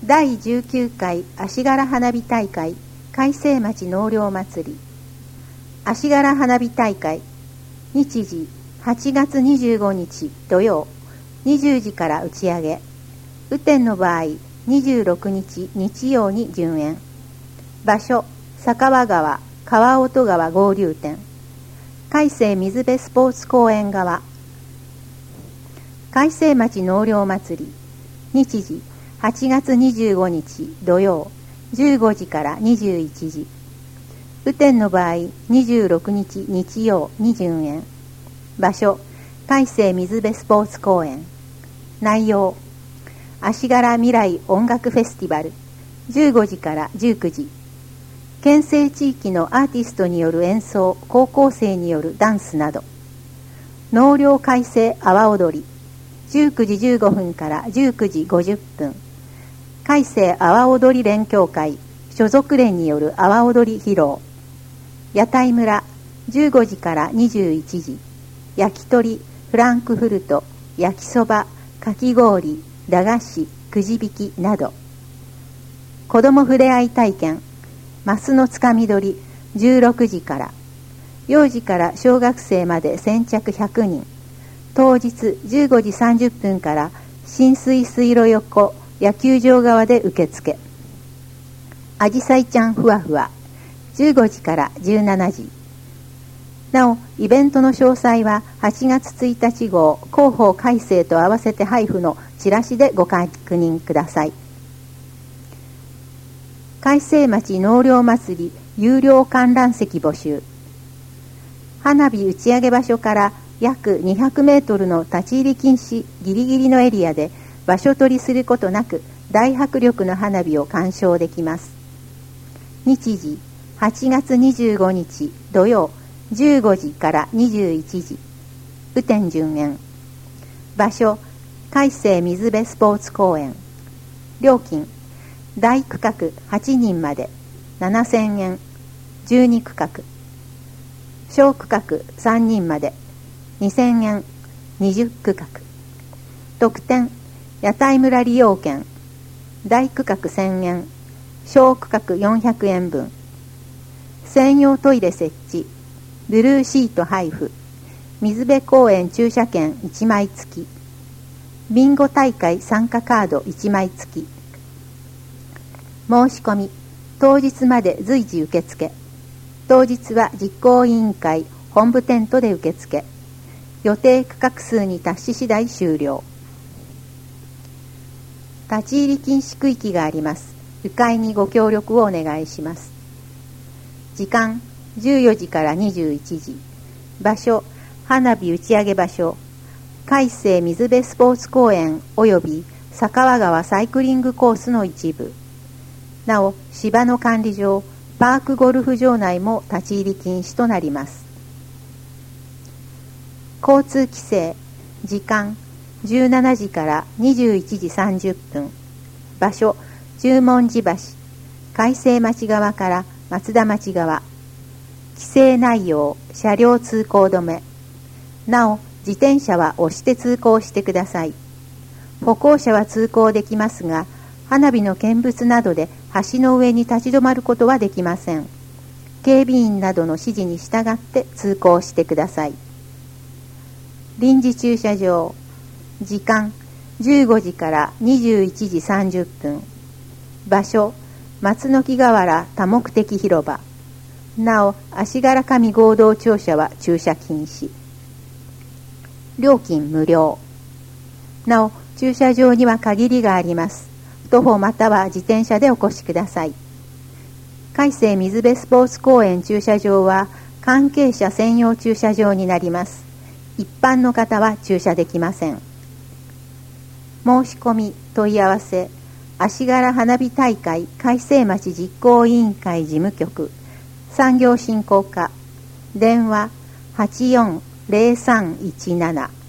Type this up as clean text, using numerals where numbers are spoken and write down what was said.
第19回足柄花火大会開成町納涼祭り。足柄花火大会、日時8月25日土曜20時から打ち上げ。雨天の場合26日日曜に順延。場所、酒和川川音川合流点、開成水辺スポーツ公園側。開成町納涼祭り、日時8月25日土曜15時から21時。雨天の場合26日日曜に順延。場所、開成水辺スポーツ公園。内容、足柄未来音楽フェスティバル15時から19時。県西地域のアーティストによる演奏、高校生によるダンスなど。納涼開成阿波踊り19時15分から19時50分。開成阿波踊り連協会所属連による阿波踊り披露。屋台村15時から21時。焼き鳥、フランクフルト、焼きそば、かき氷、駄菓子、くじ引きなど。子どもふれあい体験、マスのつかみ取り16時から。幼児から小学生まで先着100人。当日15時30分から浸水水路横野球場側で受付。あじさいちゃんふわふわ15時から17時。なお、イベントの詳細は8月1日号広報改正と合わせて配布のチラシでご確認ください。開成町納涼祭り有料観覧席募集。花火打ち上げ場所から約200メートルの立ち入り禁止ギリギリのエリアで場所取りすることなく大迫力の花火を鑑賞できます。日時8月25日土曜15時から21時。雨天順延。場所、開成水辺スポーツ公園。料金、大区画8人まで7000円。12区画。小区画3人まで2000円。20区画。特典、屋台村利用券。大区画1000円。小区画400円分。専用トイレ設置。ブルーシート配布。水辺公園駐車券1枚付き。ビンゴ大会参加カード1枚付き。申し込み、当日まで随時受付。当日は実行委員会本部テントで受付。予定区画数に達し次第終了。立ち入り禁止区域があります。迂回にご協力をお願いします。時間、14時から21時。場所、花火打ち上げ場所、開成水辺スポーツ公園及び酒和川サイクリングコースの一部。なお、芝の管理上、パークゴルフ場内も立ち入り禁止となります。交通規制。時間、17時から21時30分。場所、十文字橋、開成町側から松田町側。規制内容、車両通行止め。なお、自転車は押して通行してください。歩行者は通行できますが、花火の見物などで橋の上に立ち止まることはできません。警備員などの指示に従って通行してください。臨時駐車場。時間、15時から21時30分。場所、松の木河原多目的広場。なお、足柄上合同庁舎は駐車禁止。料金無料。なお、駐車場には限りがあります。徒歩または自転車でお越しください。開成水辺スポーツ公園駐車場は関係者専用駐車場になります。一般の方は駐車できません。申し込み、問い合わせ、足柄花火大会開成町実行委員会事務局産業振興課。電話840317